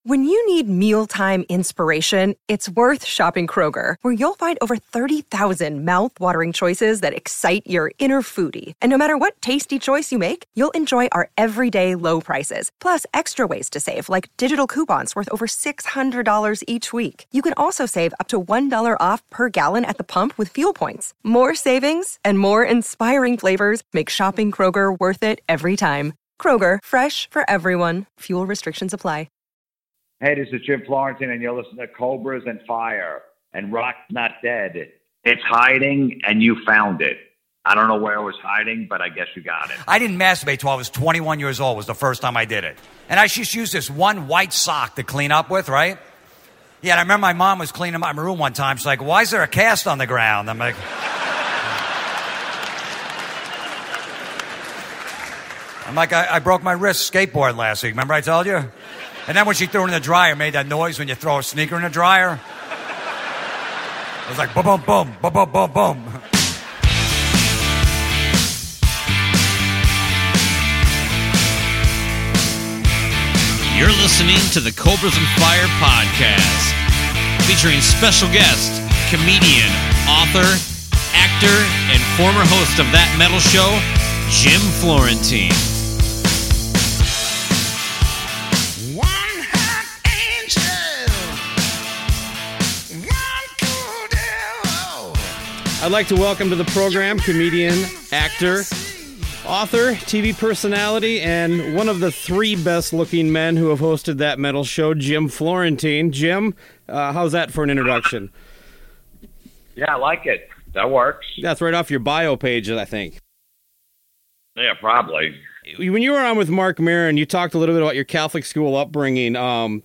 When you need mealtime inspiration, it's worth shopping Kroger, where you'll find over 30,000 mouth-watering choices that excite your inner foodie. And no matter what tasty choice you make, you'll enjoy our everyday low prices, plus extra ways to save, like digital coupons worth over $600 each week. You can also save up to $1 off per gallon at the pump with fuel points. More savings and more inspiring flavors make shopping Kroger worth it every time. Kroger, fresh for everyone. Fuel restrictions apply. Hey, this is Jim Florentine, and you're listening to Cobras and Fire, and Rock's not dead. It's hiding, and you found it. I don't know where it was hiding, but I guess you got it. I didn't masturbate till I was 21 years old was the first time I did it. And I just used this one white sock to clean up with, right? Yeah, and I remember my mom was cleaning my room one time. She's like, why is there a cast on the ground? I'm like... I broke my wrist skateboarding last week. Remember I told you? And then when she threw it in the dryer, made that noise when you throw a sneaker in the dryer. It was like boom, boom, boom, boom, boom, boom, boom. You're listening to the Cobras and Fire podcast, featuring special guest, comedian, author, actor, and former host of That Metal Show, Jim Florentine. I'd like to welcome to the program comedian, actor, author, TV personality, and one of the three best-looking men who have hosted That Metal Show, Jim Florentine. Jim, how's that for an introduction? Yeah, I like it. That works. That's right off your bio page, I think. Yeah, probably. When you were on with Mark Maron, you talked a little bit about your Catholic school upbringing.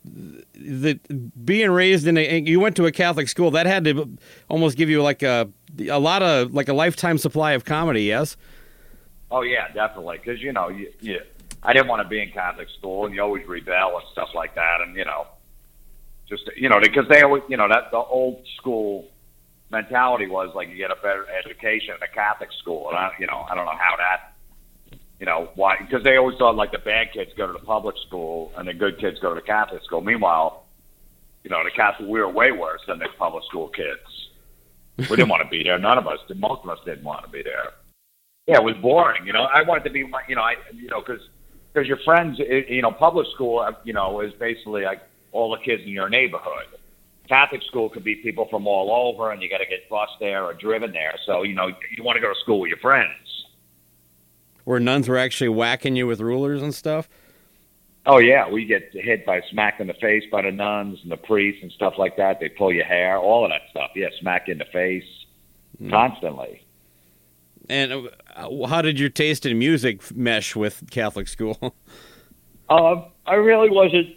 Being raised you went to a Catholic school, that had to almost give you like a lifetime supply of comedy, yes? Oh yeah, definitely. Because I didn't want to be in Catholic school, and you always rebel and stuff like that, and because they always, that the old school mentality was like you get a better education in a Catholic school, and I don't know how that. Why? Because they always thought like the bad kids go to the public school and the good kids go to the Catholic school. Meanwhile, the Catholic, we were way worse than the public school kids. We didn't want to be there. None of us did. Most of us didn't want to be there. Yeah, it was boring. I wanted to be, because your friends, public school, is basically like all the kids in your neighborhood. Catholic school could be people from all over, and you got to get bused there or driven there. So, you want to go to school with your friends. Where nuns were actually whacking you with rulers and stuff? Oh, yeah. We get hit smacked in the face by the nuns and the priests and stuff like that. They pull your hair, all of that stuff. Yeah, smack in the face constantly. And how did your taste in music mesh with Catholic school? I really wasn't,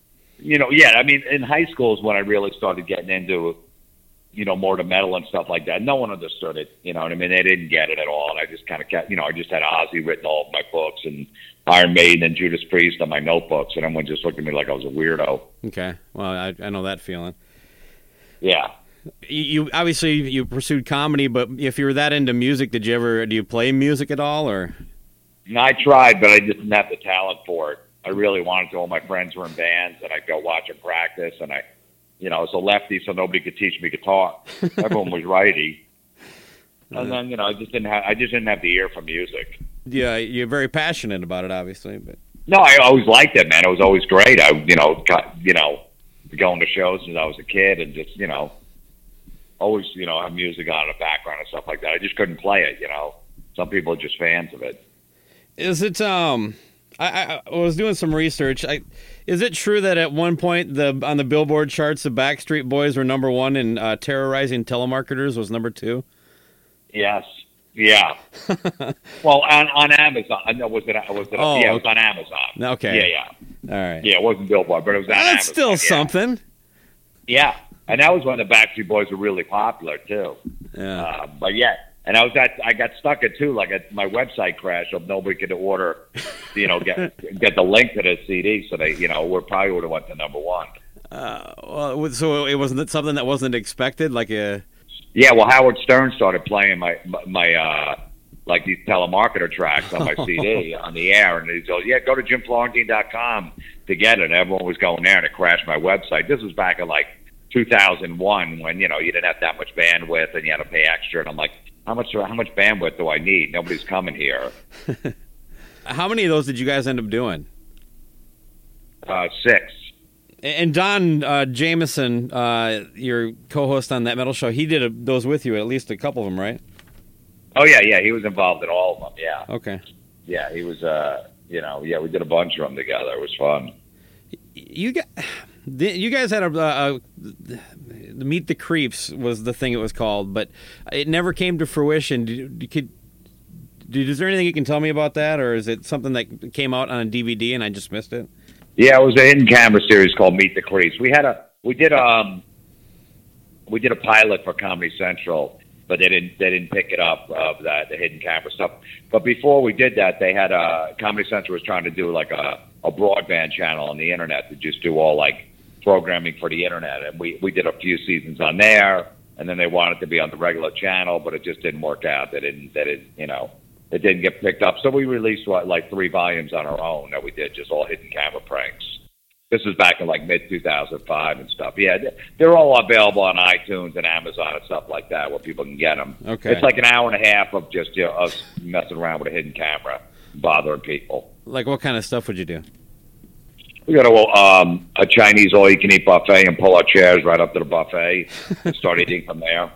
in high school is when I really started getting into more to metal and stuff like that. No one understood it, They didn't get it at all. And I just kind of kept, I just had Ozzy written all of my books and Iron Maiden and Judas Priest on my notebooks. And everyone just looked at me like I was a weirdo. Okay. Well, I know that feeling. Yeah. You obviously you pursued comedy, but if you were that into music, do you play music at all, or? No, I tried, but I just didn't have the talent for it. I really wanted to. All my friends were in bands, and I'd go watch them practice, and I was a lefty, so nobody could teach me guitar. Everyone was righty. And then, I just didn't have the ear for music. Yeah, you're very passionate about it, obviously. But no, I always liked it, man. It was always great. I, going to shows since I was a kid, and just, always, have music on in the background and stuff like that. I just couldn't play it, Some people are just fans of it. Is it, I was doing some research. Is it true that at one point on the Billboard charts, the Backstreet Boys were number one and Terrorizing Telemarketers was number two? Yes. Yeah. Well, on Amazon. Was it? Oh, yeah, it was on Amazon. Okay. Yeah. All right. Yeah, it wasn't Billboard, but it was on Amazon. That's still something. Yeah. And that was when the Backstreet Boys were really popular, too. Yeah. But yeah. And I got stuck at two, my website crashed, so nobody could order, get the link to the CD, so they, we probably would have went to number one. So it wasn't something that wasn't expected, like a. Yeah, well, Howard Stern started playing my like these telemarketer tracks on my CD on the air, and he goes, "Yeah, go to JimFlorentine.com to get it." And everyone was going there, and it crashed my website. This was back in like 2001 when you didn't have that much bandwidth and you had to pay extra. And I'm like, how much bandwidth do I need? Nobody's coming here. How many of those did you guys end up doing? 6. And Don Jameson, your co-host on That Metal Show, he did those with you, at least a couple of them, right? Oh yeah, he was involved in all of them. Yeah. Okay. Yeah, he was. We did a bunch of them together. It was fun. You guys had a Meet the Creeps was the thing it was called, but it never came to fruition. Is there anything you can tell me about that, or is it something that came out on a DVD and I just missed it? Yeah, it was a hidden camera series called Meet the Creeps. We did a pilot for Comedy Central, but they didn't pick it up of the hidden camera stuff. But before we did that, they had Comedy Central was trying to do like a broadband channel on the internet to just do all like programming for the internet, and we did a few seasons on there, and then they wanted to be on the regular channel, but it just didn't work out. It didn't get picked up. So we released like 3 volumes on our own that we did, just all hidden camera pranks. This was back in like mid-2005 and stuff. Yeah, they're all available on iTunes and Amazon and stuff like that where people can get them. Okay. It's like an hour and a half of just us messing around with a hidden camera, bothering people. Like what kind of stuff would you do? We go to a Chinese all-you-can-eat buffet and pull our chairs right up to the buffet and start eating from there.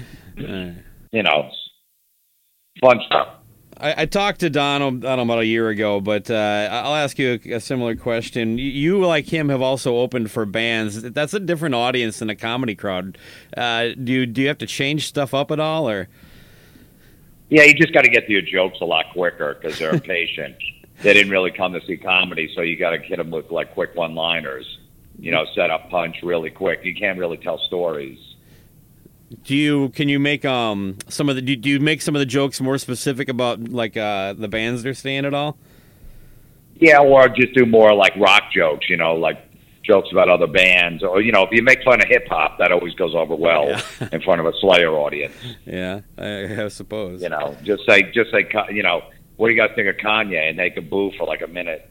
Fun stuff. I talked to Don, I don't know, about a year ago, but I'll ask you a similar question. You, like him, have also opened for bands. That's a different audience than a comedy crowd. Do you have to change stuff up at all, or? Yeah, you just got to get to your jokes a lot quicker because they're impatient. They didn't really come to see comedy, so you got to hit them with like quick one-liners. Set up punch really quick. You can't really tell stories. Can you make do you make some of the jokes more specific about like the bands they're staying at all? Yeah, or just do more like rock jokes, like jokes about other bands, or if you make fun of hip hop, that always goes over well in front of a Slayer audience. Yeah, I suppose. Just say, what do you guys think of Kanye, and they can boo for like a minute,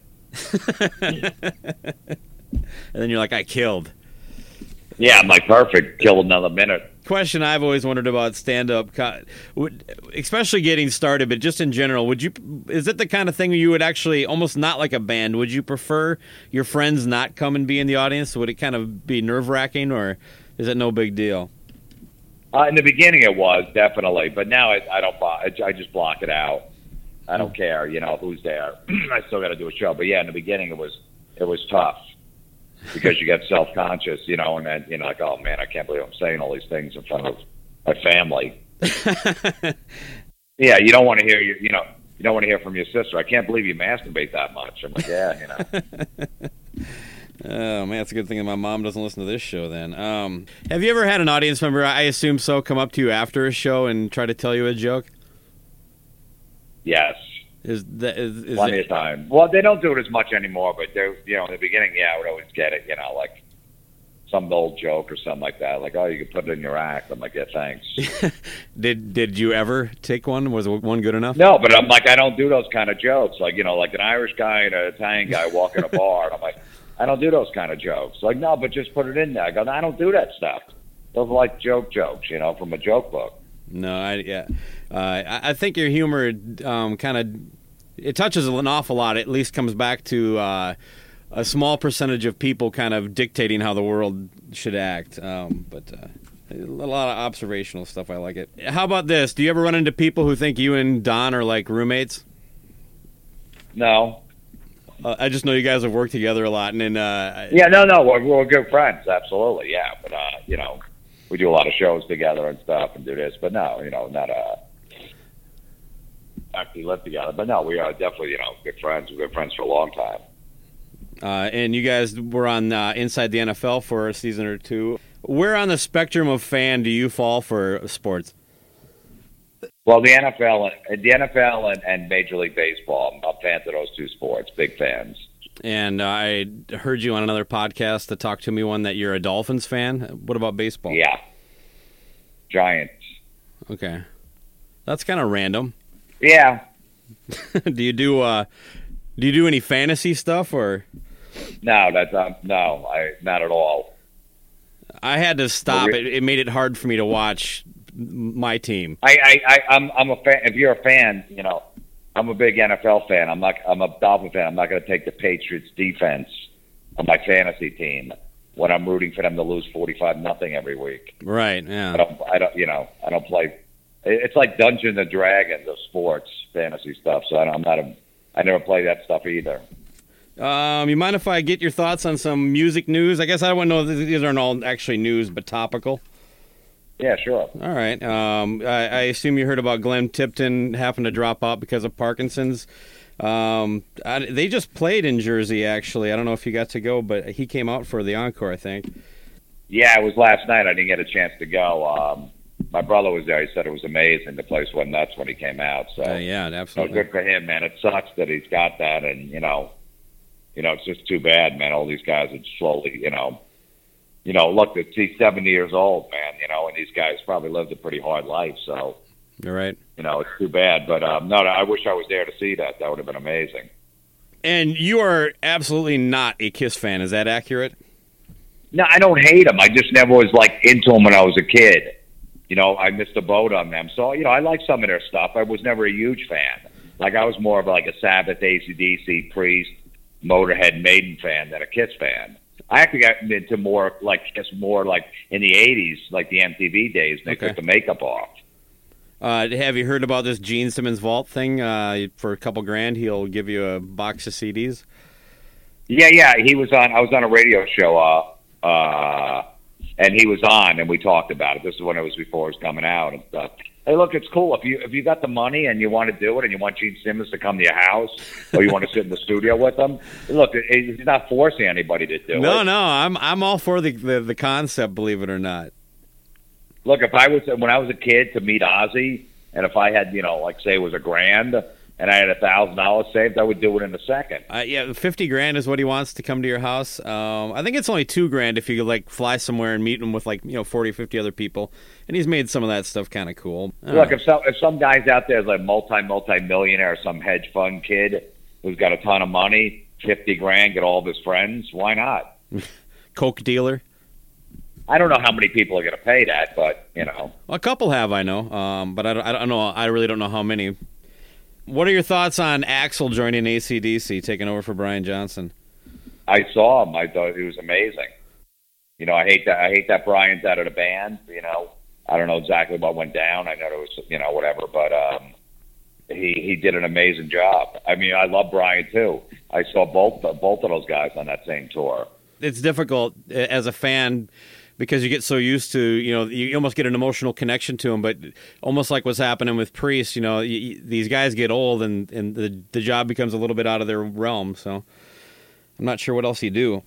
and then you're like, I killed. Yeah, I'm like, perfect. Kill another minute. Question I've always wondered about stand-up, especially getting started, but just in general, is it the kind of thing you would actually, almost not like a band, would you prefer your friends not come and be in the audience? Would it kind of be nerve-wracking, or is it no big deal? In the beginning it was, definitely, but now I don't. I just block it out. I don't care, who's there. I still got to do a show. But yeah, in the beginning it was tough. Because you get self-conscious, and then, like, oh, man, I can't believe I'm saying all these things in front of my family. Yeah, you don't want to hear you don't want to hear from your sister. I can't believe you masturbate that much. I'm like, yeah, Oh, man, it's a good thing that my mom doesn't listen to this show then. Have you ever had an audience member, I assume so, come up to you after a show and try to tell you a joke? Yes. Plenty of time. Well, they don't do it as much anymore, but they're, in the beginning, I would always get it, like some old joke or something like that. Like, oh, you can put it in your act. I'm like, yeah, thanks. Did you ever take one? Was one good enough? No, but I'm like, I don't do those kind of jokes. Like, like an Irish guy and an Italian guy walk in a bar. And I'm like, I don't do those kind of jokes. Like, no, but just put it in there. I go, no, I don't do that stuff. Those are like jokes, from a joke book. No, I think your humor kind of, it touches an awful lot. It at least comes back to a small percentage of people kind of dictating how the world should act. But a lot of observational stuff. I like it. How about this? Do you ever run into people who think you and Don are like roommates? No. I just know you guys have worked together a lot. And we're good friends. Absolutely, yeah. But, we do a lot of shows together and stuff and do this. But no, not actually live together. But no, we are definitely, good friends. We've been friends for a long time. And you guys were on Inside the NFL for a season or two. Where on the spectrum of fan do you fall for sports? Well, the NFL and Major League Baseball. I'm fans of those two sports. Big fans. And I heard you on another podcast that talked to me that you're a Dolphins fan. What about baseball? Yeah. Giants. Okay. That's kind of random. Yeah. Do you do any fantasy stuff or? No, not at all. I had to stop. It made it hard for me to watch my team. I'm a fan. If you're a fan, I'm a big NFL fan. I'm a Dolphin fan. I'm not going to take the Patriots defense on my fantasy team when I'm rooting for them to lose 45-0 every week. Right. Yeah. I don't play. It's like Dungeons and Dragons of sports fantasy stuff. So I never play that stuff either. You mind if I get your thoughts on some music news? I guess I wouldn't know these aren't all actually news, but topical. Yeah, sure. All right. I assume you heard about Glenn Tipton having to drop out because of Parkinson's. They just played in Jersey, actually. I don't know if you got to go, but he came out for the encore, I think. Yeah, it was last night. I didn't get a chance to go. My brother was there. He said it was amazing. The place went nuts when he came out. So yeah, absolutely. Good for him, man. It sucks that he's got that, and it's just too bad, man. All these guys are slowly, look, he's 70 years old, man, and these guys probably lived a pretty hard life. So, you're right. It's too bad. But, no, I wish I was there to see that. That would have been amazing. And you are absolutely not a Kiss fan. Is that accurate? No, I don't hate them. I just never was, into them when I was a kid. I missed the boat on them. So, I like some of their stuff. I was never a huge fan. I was more of a Sabbath, AC/DC, Priest, Motorhead, Maiden fan than a Kiss fan. I actually got into more Kiss in the 80s, the MTV days, when they took the makeup off. Have you heard about this Gene Simmons Vault thing? For a couple grand, he'll give you a box of CDs. Yeah. I was on a radio show, and he was on, and we talked about it. This is when it was before it was coming out and stuff. Hey, look, it's cool. If you got the money and you want to do it and you want Gene Simmons to come to your house or you want to sit in the studio with him, look, he's not forcing anybody to do it. No, I'm all for the concept, believe it or not. Look, when I was a kid to meet Ozzy, and if I had, say it was $1,000 and I had $1,000 saved, I would do it in a second. Yeah, $50,000 is what he wants to come to your house. I think it's only $2,000 if you fly somewhere and meet him with 40, 50 other people. And he's made some of that stuff kind of cool. Look, if some guys out there is multi-millionaire, some hedge fund kid who's got a ton of money, $50,000, get all of his friends, why not? Coke dealer. I don't know how many people are going to pay that, but a couple have, I know, but I don't know. I really don't know how many. What are your thoughts on Axl joining AC/DC, taking over for Brian Johnson? I saw him. I thought he was amazing. I hate that Brian's out of the band. I don't know exactly what went down. I know it was, whatever, but he did an amazing job. I mean, I love Brian too. I saw both of those guys on that same tour. It's difficult as a fan because you get so used to, you almost get an emotional connection to them, but almost like what's happening with Priest, these guys get old and the job becomes a little bit out of their realm. So I'm not sure what else you do.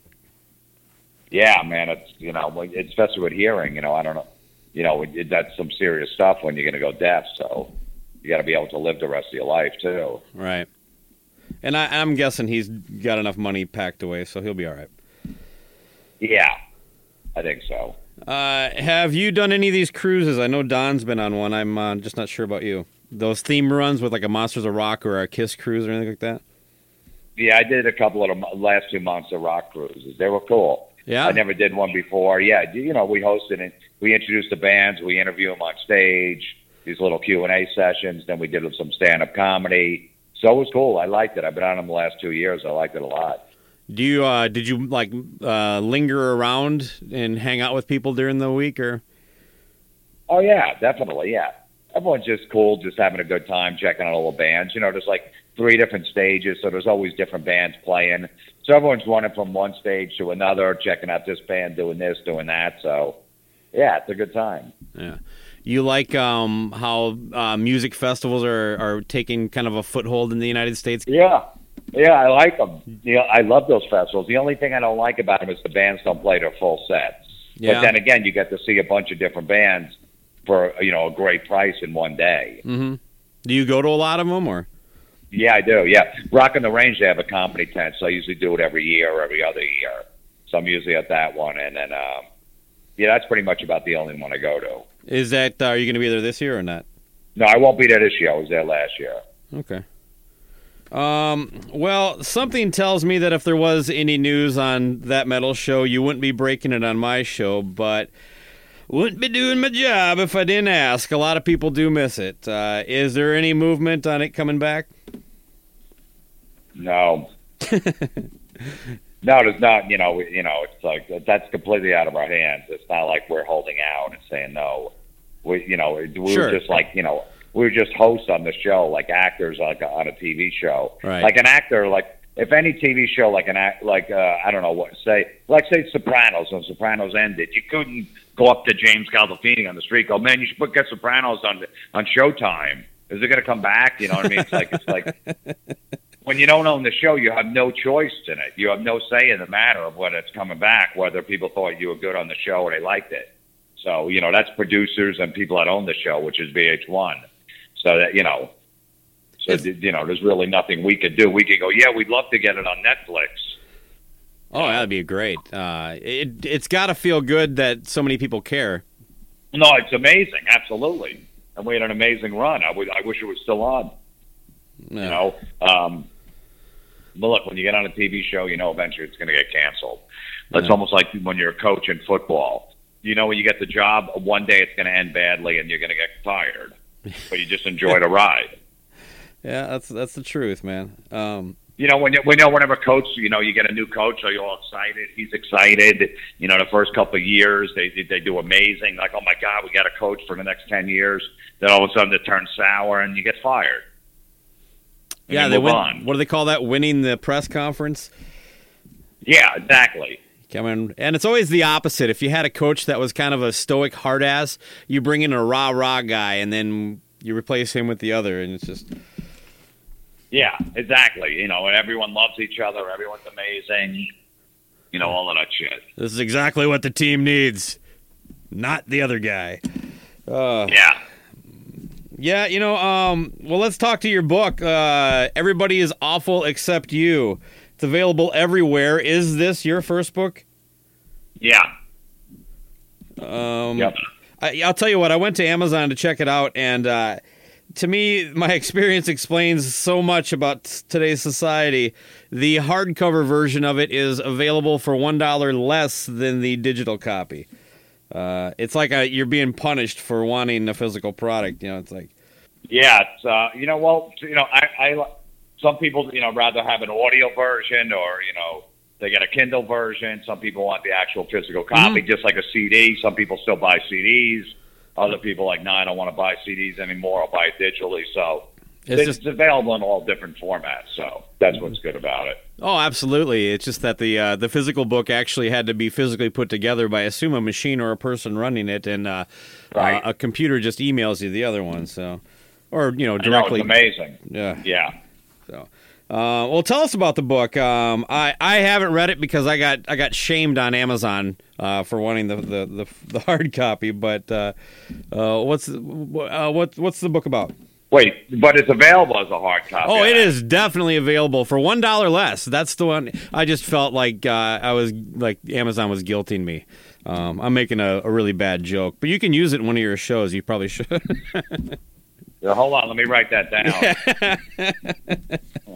Yeah, man, it's especially with hearing, I don't know. That's some serious stuff when you're going to go deaf. So you got to be able to live the rest of your life too. Right. And I'm guessing he's got enough money packed away, so he'll be all right. Yeah, I think so. Have you done any of these cruises? I know Don's been on one. I'm just not sure about you. Those theme runs with a Monsters of Rock or a Kiss cruise or anything like that? Yeah, I did a couple of the last 2 months of rock cruises. They were cool. Yeah? I never did one before. Yeah, we hosted it. We introduced the bands. We interview them on stage, these little Q&A sessions. Then we did some stand-up comedy. So it was cool. I liked it. I've been on them the last 2 years. I liked it a lot. Do you did you linger around and hang out with people during the week or? Oh yeah, definitely. Yeah, everyone's just cool, just having a good time, checking out all the bands. There's 3 different stages, so there's always different bands playing. So everyone's running from one stage to another, checking out this band, doing this, doing that. So yeah, it's a good time. Yeah. You like how music festivals are taking kind of a foothold in the United States? Yeah, I like them. I love those festivals. The only thing I don't like about them is the bands don't play their full sets. Yeah. But then again, you get to see a bunch of different bands for a great price in one day. Mm-hmm. Do you go to a lot of them, or? Yeah, I do. Yeah, Rock on the Range, they have a comedy tent, so I usually do it every year or every other year. So I'm usually at that one, and then that's pretty much about the only one I go to. Is that are you going to be there this year or not? No, I won't be there this year. I was there last year. Okay. Well, something tells me that if there was any news on That Metal Show, you wouldn't be breaking it on my show, but wouldn't be doing my job if I didn't ask. A lot of people do miss it. Is there any movement on it coming back? No. No, there's not. It's like that's completely out of our hands. It's not like we're holding out and saying no. We Sure. were just like, we were just hosts on the show, like actors like on a TV show. Right. Like an actor, like if any TV show, like I don't know what say Sopranos. When Sopranos ended, you couldn't go up to James Gandolfini on the street, go, man, you should get Sopranos on Showtime. Is it going to come back? You know what I mean? It's like when you don't own the show, you have no choice in it. You have no say in the matter of whether it's coming back, whether people thought you were good on the show or they liked it. So, that's producers and people that own the show, which is VH1. So that, there's really nothing we could do. We could go, yeah, we'd love to get it on Netflix. Oh, that'd be great. It's got to feel good that so many people care. No, it's amazing. Absolutely. And we had an amazing run. I wish it was still on. No. But look, when you get on a TV show, eventually it's going to get canceled. It's almost like when you're a coach in football. When you get the job, one day it's going to end badly and you're going to get fired. But you just enjoy the ride. Yeah, that's the truth, man. Whenever coach, you get a new coach, so you're all excited. He's excited. The first couple of years, they do amazing. Like, oh, my God, we got a coach for the next 10 years. Then all of a sudden it turns sour and you get fired. And yeah, they move on. What do they call that? Winning the press conference? Yeah, exactly. And it's always the opposite. If you had a coach that was kind of a stoic hard ass, you bring in a rah-rah guy, and then you replace him with the other, and it's just... Yeah, exactly. And everyone loves each other. Everyone's amazing. All of that shit. This is exactly what the team needs, not the other guy. Yeah. Yeah, well, let's talk to your book. Everybody is Awful Except You. It's available everywhere. Is this your first book? Yeah. Yep. I'll tell you what, I went to Amazon to check it out, and to me, my experience explains so much about today's society. The hardcover version of it is available for $1 less than the digital copy. It's like you're being punished for wanting a physical product. It's like... Yeah, it's, I some people, rather have an audio version or, they get a Kindle version. Some people want the actual physical copy, just like a CD. Some people still buy CDs. Other people like, no, I don't want to buy CDs anymore. I'll buy it digitally. So it's available in all different formats. So that's what's good about it. Oh, absolutely. It's just that the physical book actually had to be physically put together by, I assume, a machine or a person running it, and right. A computer just emails you the other one. So, or directly. I know, it's amazing. Yeah. So, well, tell us about the book. I haven't read it because I got shamed on Amazon for wanting the hard copy. But what's the book about? Wait, but it's available as a hard copy. Oh, it is definitely available for $1 less. That's the one. I just felt like Amazon was guilting me. I'm making a really bad joke, but you can use it in one of your shows. You probably should. Yeah, hold on, let me write that down.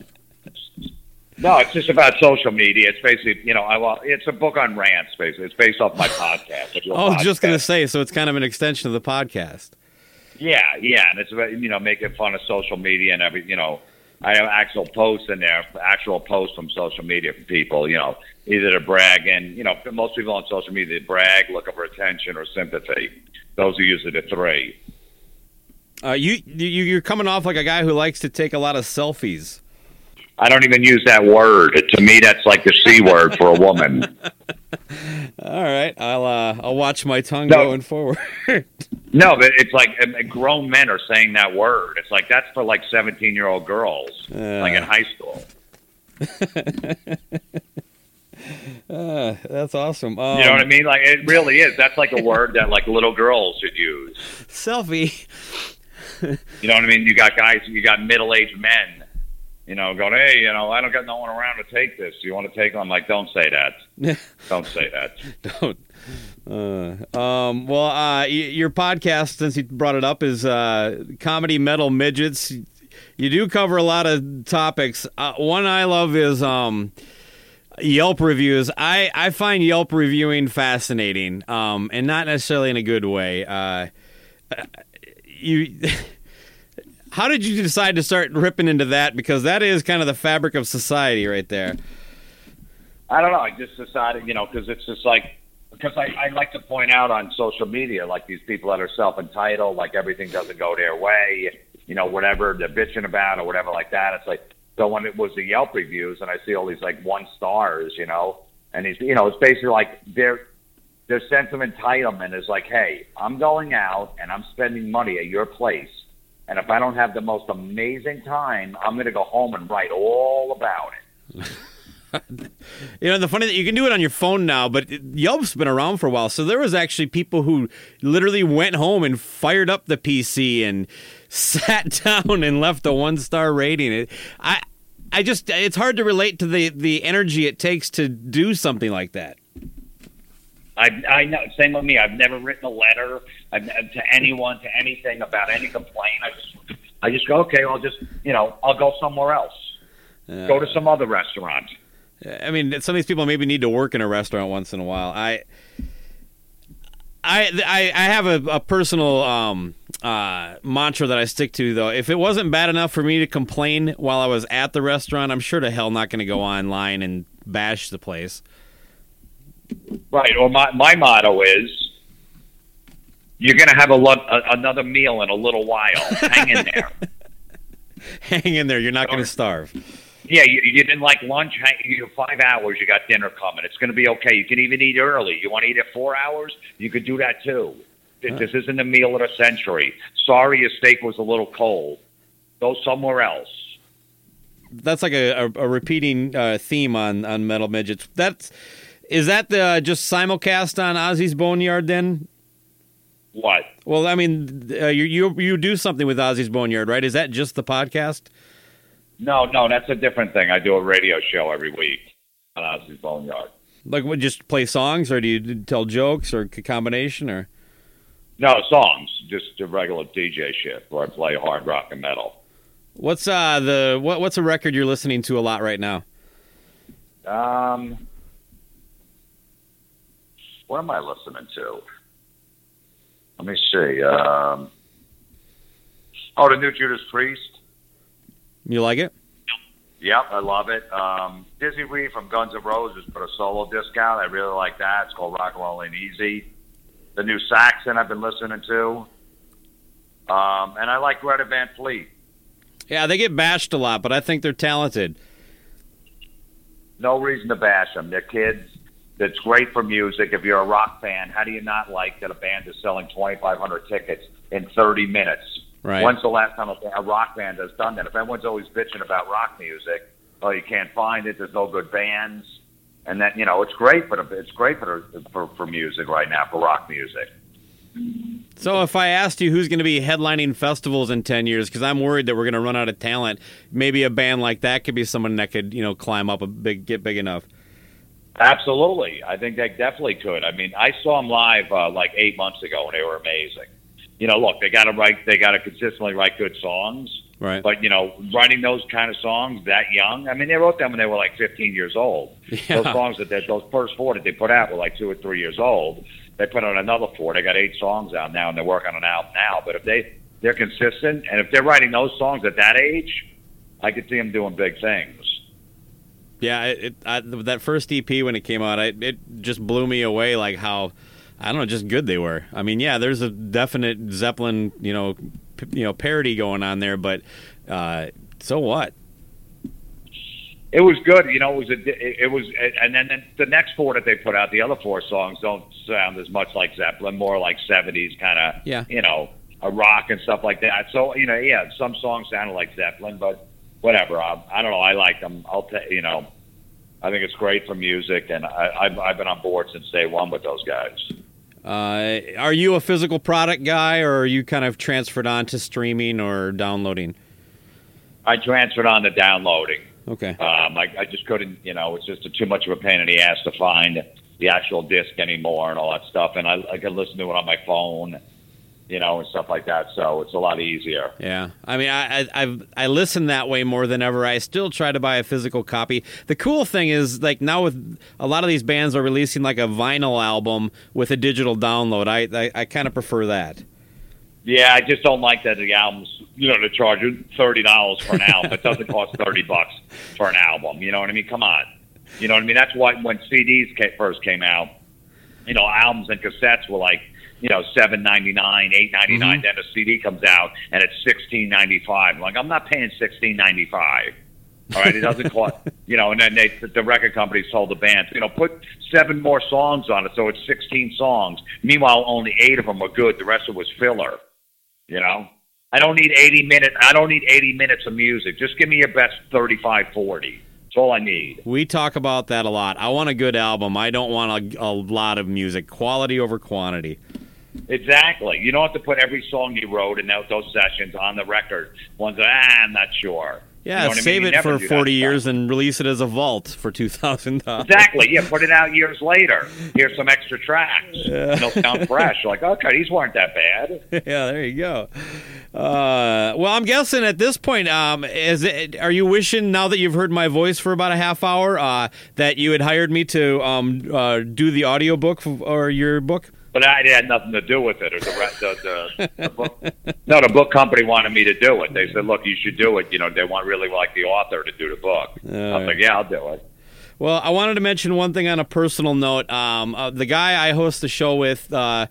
No, it's just about social media. It's basically, it's a book on rants, basically. It's based off my podcast. I was just going to say, so it's kind of an extension of the podcast. Yeah, and it's about, making fun of social media and I have actual posts in there, actual posts from social media from people, either to brag and, most people on social media, they brag, looking for attention or sympathy. Those are usually the three. You're coming off like a guy who likes to take a lot of selfies. I don't even use that word. To me, that's like the C word for a woman. All right, I'll watch my tongue going forward. No, but it's like grown men are saying that word. It's like that's for like 17-year-old girls, like in high school. That's awesome. You know what I mean? Like it really is. That's like a word that like little girls should use. Selfie. You know what I mean? You got guys. You got middle-aged men going, hey, I don't got no one around to take this. Do you want to take it? I'm like, don't say that. Don't say that. Don't. Your podcast, since you brought it up, is Comedy Metal Midgets. You do cover a lot of topics. One I love is Yelp reviews. I find Yelp reviewing fascinating, and not necessarily in a good way. How did you decide to start ripping into that? Because that is kind of the fabric of society right there. I don't know. I just decided, because it's just like, because I like to point out on social media, like these people that are self-entitled, like everything doesn't go their way, whatever they're bitching about or whatever like that. It's like, so when it was the Yelp reviews and I see all these like 1 stars, and it's, it's basically like their sense of entitlement is like, hey, I'm going out and I'm spending money at your place. And if I don't have the most amazing time, I'm going to go home and write all about it. The funny that you can do it on your phone now, but Yelp's been around for a while. So there was actually people who literally went home and fired up the PC and sat down and left a 1-star rating. It's hard to relate to the energy it takes to do something like that. I know. Same with me. I've never written a letter to anyone, to anything about any complaint. I just go, okay, I'll just, I'll go somewhere else. Go to some other restaurant. I mean, some of these people maybe need to work in a restaurant once in a while. I have a personal mantra that I stick to, though. If it wasn't bad enough for me to complain while I was at the restaurant, I'm sure to hell not going to go online and bash the place. Right. Or my motto is, you're going to have another meal in a little while. Hang in there. Hang in there. You're not going to starve. Yeah, you didn't like lunch. You have 5 hours. You got dinner coming. It's going to be okay. You can even eat early. You want to eat at 4 hours? You could do that too. This isn't the meal of the century. Sorry, your steak was a little cold. Go somewhere else. That's like a repeating theme on Metal Midgets. Is that the just simulcast on Ozzy's Boneyard then? What? Well, I mean, you do something with Ozzy's Boneyard, right? Is that just the podcast? No, that's a different thing. I do a radio show every week on Ozzy's Boneyard. Like, would you just play songs, or do you tell jokes, or a combination, or? No, songs. Just a regular DJ shit where I play hard rock and metal. What's what's a record you're listening to a lot right now? What am I listening to? Let me see. The new Judas Priest. You like it? Yep, I love it. Dizzy Reed from Guns N' Roses put a solo disc out. I really like that. It's called Rock and Roll Ain't Easy. The new Saxon I've been listening to. And I like Greta Van Fleet. Yeah, they get bashed a lot, but I think they're talented. No reason to bash them. They're kids. That's great for music. If you're a rock fan, how do you not like that a band is selling 2,500 tickets in 30 minutes? Right. When's the last time a rock band has done that? If everyone's always bitching about rock music, you can't find it. There's no good bands, and that it's great for music right now, for rock music. So if I asked you who's going to be headlining festivals in 10 years, because I'm worried that we're going to run out of talent, maybe a band like that could be someone that could climb up get big enough. Absolutely, I think they definitely could. I mean, I saw them live like 8 months ago, and they were amazing. Look, they got to consistently write good songs. Right. But, writing those kind of songs that young, I mean, they wrote them when they were like 15 years old. Yeah. Those songs those first 4 that they put out were like 2 or 3 years old. They put out another 4. They got 8 songs out now, and they're working on an album now. But if they're consistent, and if they're writing those songs at that age, I could see them doing big things. Yeah, that first EP when it came out, it just blew me away, like how, I don't know, just good they were. I mean, yeah, there's a definite Zeppelin, parody going on there, but so what? It was good, it was, and then the next 4 that they put out, the other 4 songs don't sound as much like Zeppelin, more like 70s kind of, a rock and stuff like that. So, some songs sounded like Zeppelin, but whatever. I don't know. I like them. I think it's great for music, and I've been on board since day one with those guys. Are you a physical product guy, or are you kind of transferred on to streaming or downloading? I transferred on to downloading. Okay. I just couldn't, it's just too much of a pain in the ass to find the actual disc anymore and all that stuff. And I can listen to it on my phone, and stuff like that. So it's a lot easier. Yeah. I mean, I listen that way more than ever. I still try to buy a physical copy. The cool thing is, like, now with a lot of these bands are releasing like a vinyl album with a digital download. I kind of prefer that. Yeah, I just don't like that the albums, to charge you $30 for an album. It doesn't cost $30 for an album. You know what I mean? Come on. You know what I mean? That's why when CDs first came out, albums and cassettes were like, $7.99, $8.99. Then a CD comes out and it's $16.95. I'm like, I'm not paying $16.95. All right, it doesn't cost, and then the record companies told the bands, put 7 more songs on it, so it's 16 songs. Meanwhile, only 8 of them were good. The rest of it was filler. I don't need 80 minutes. I don't need 80 minutes of music. Just give me your best 35, 40. That's all I need. We talk about that a lot. I want a good album. I don't want a lot of music. Quality over quantity. Exactly. You don't have to put every song you wrote in those sessions on the record. Ones that, I'm not sure. Yeah, save it for 40 years and release it as a vault for $2,000. Exactly. Yeah, put it out years later. Here's some extra tracks. And they'll sound fresh. Like, okay, these weren't that bad. Yeah, there you go. Well, I'm guessing at this point, are you wishing, now that you've heard my voice for about a half hour, that you had hired me to do the audiobook or your book? But I had nothing to do with it. Or the book. No, the book company wanted me to do it. They said, look, you should do it. They really like the author to do the book. I was like, yeah, I'll do it. Well, I wanted to mention one thing on a personal note. The guy I host the show with, him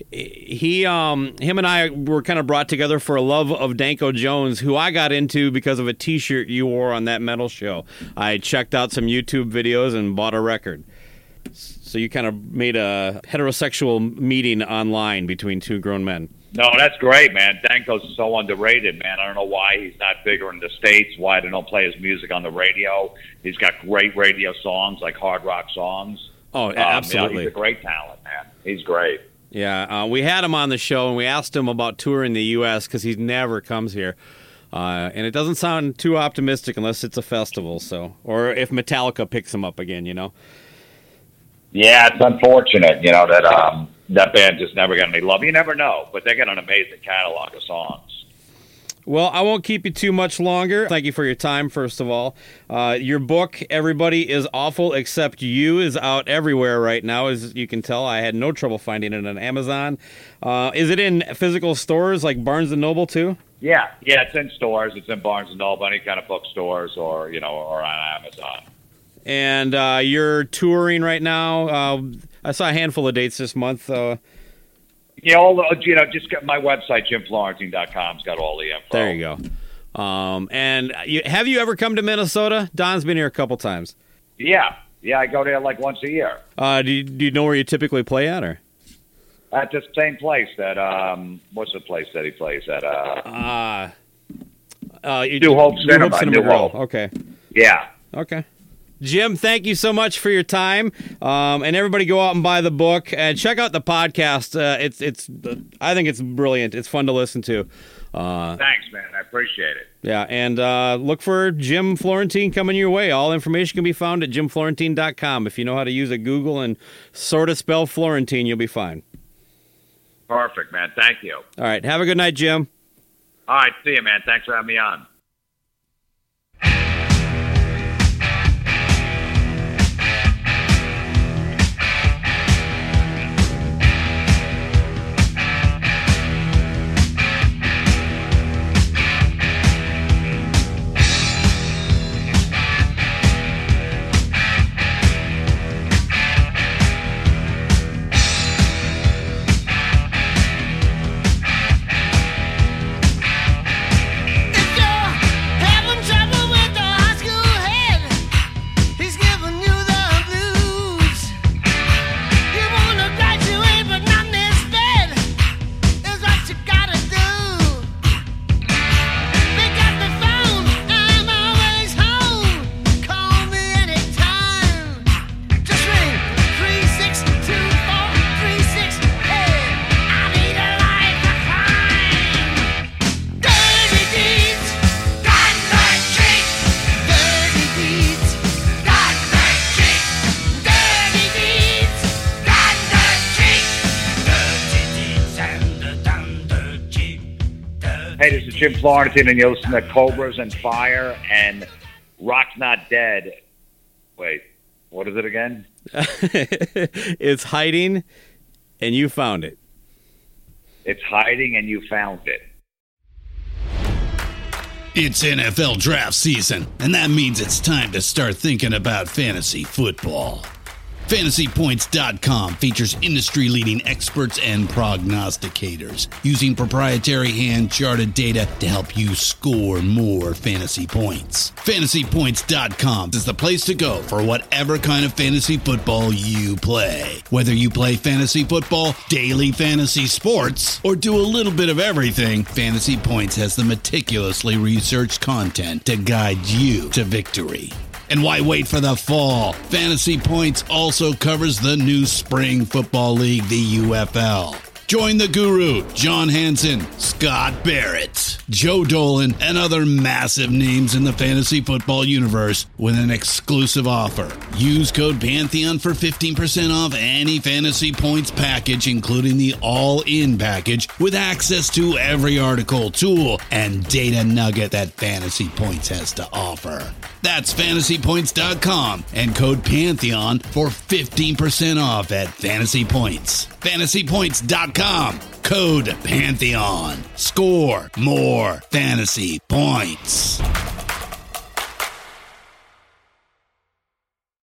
and I were kind of brought together for a love of Danko Jones, who I got into because of a T-shirt you wore on that metal show. I checked out some YouTube videos and bought a record. So you kind of made a heterosexual meeting online between two grown men. No, that's great, man. Danko's so underrated, man. I don't know why he's not bigger in the States, why they don't play his music on the radio. He's got great radio songs, like hard rock songs. Oh, absolutely. He's a great talent, man. He's great. Yeah, we had him on the show, and we asked him about touring the U.S. because he never comes here. And it doesn't sound too optimistic unless it's a festival, or if Metallica picks him up again, Yeah, it's unfortunate, that band just never got any love. You never know, but they got an amazing catalog of songs. Well, I won't keep you too much longer. Thank you for your time, first of all. Your book, Everybody is Awful Except You, is out everywhere right now. As you can tell, I had no trouble finding it on Amazon. Is it in physical stores like Barnes & Noble, too? Yeah, it's in stores. It's in Barnes & Noble, any kind of bookstores or on Amazon. And you're touring right now. I saw a handful of dates this month. Just get my website, JimFlorentine.com. It's got all the info. There you go. And have you ever come to Minnesota? Don's been here a couple times. Yeah, I go there like once a year. Do you know where you typically play at, or? At the same place that what's the place that he plays at? New Hope Cinema. New Hope. Okay. Yeah. Okay. Jim, thank you so much for your time, and everybody go out and buy the book and check out the podcast. I think it's brilliant. It's fun to listen to. Thanks, man. I appreciate it. Yeah, and look for Jim Florentine coming your way. All information can be found at jimflorentine.com. If you know how to use a Google and sort of spell Florentine, you'll be fine. Perfect, man. Thank you. All right, have a good night, Jim. All right, see you, man. Thanks for having me on. If you're Hey, this is Jim Florentine, and you're listening to Cobras and Fire and Rock's Not Dead. Wait, what is it again? It's hiding, and you found it. It's hiding, and you found it. It's NFL draft season, and that means it's time to start thinking about fantasy football. FantasyPoints.com features industry-leading experts and prognosticators using proprietary hand-charted data to help you score more fantasy points. FantasyPoints.com is the place to go for whatever kind of fantasy football you play. Whether you play fantasy football, daily fantasy sports, or do a little bit of everything, Fantasy Points has the meticulously researched content to guide you to victory. And why wait for the fall? Fantasy Points also covers the new spring football league, the UFL. Join the guru, John Hansen, Scott Barrett, Joe Dolan, and other massive names in the fantasy football universe with an exclusive offer. Use code Pantheon for 15% off any Fantasy Points package, including the all-in package, with access to every article, tool, and data nugget that Fantasy Points has to offer. That's FantasyPoints.com and code Pantheon for 15% off at Fantasy Points. FantasyPoints.com, code Pantheon. Score more fantasy points.